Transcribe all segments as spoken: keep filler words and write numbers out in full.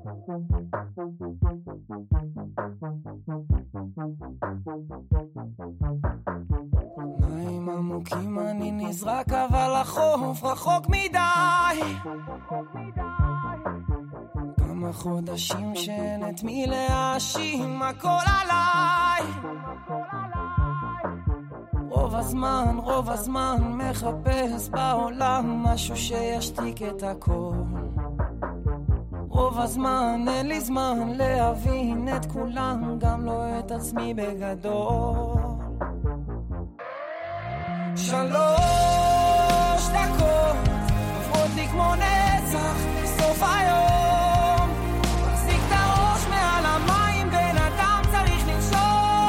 מים עמוקים אני נזרק אבל החוף רחוק מדי, כמה חודשים שאין את מי להאשים, הכל עליי. רוב הזמן, רוב הזמן מחפש בעולם משהו שישתיק את הכל. רוב הזמן אין לי זמן להבין את כולם, גם לא את עצמי בגדול. שלוש דקות עוברות לי כמו נצח בסוף היום, מחזיק את הראש מעל המים, בן אדם צריך לנשום.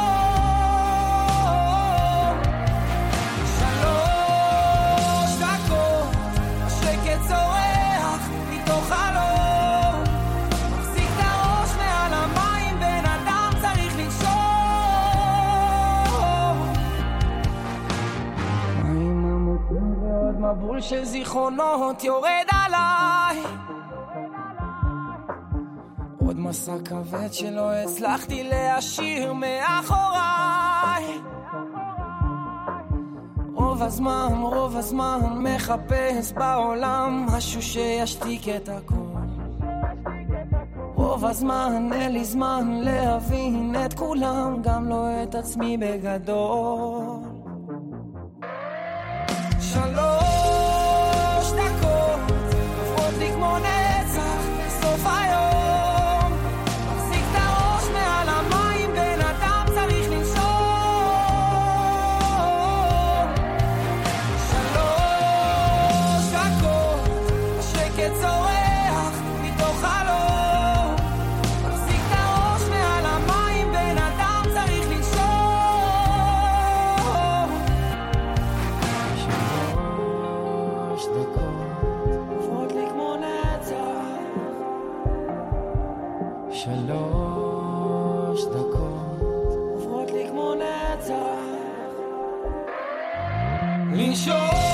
שלוש דקות השקט צורח מתוך חלום, מחזיק את הראש מעל המים, בן אדם צריך לנשום. מים עמוקים ועוד מבול של זיכרונות יורד עליי, עוד מסע כבד שלא הצלחתי להשאיר מאחוריי. רוב הזמן, רוב הזמן מחפש בעולם משהו שישתיק את הכל. רוב הזמן אין לי זמן להבין את כולם, גם לא את עצמי בגדול. שלוש דקות עוברות לי כמו נצח בסוף היום, מחזיק את הראש מעל המים, בן אדם צריך לנשום. שלוש דקות השקט צורח מתוך חלום, מחזיק את הראש מעל המים, בן אדם צריך לנשום. שלוש דקות עוברות לי כמו נצח, שלוש דקות עוברות לי כמו נצח, לנשום.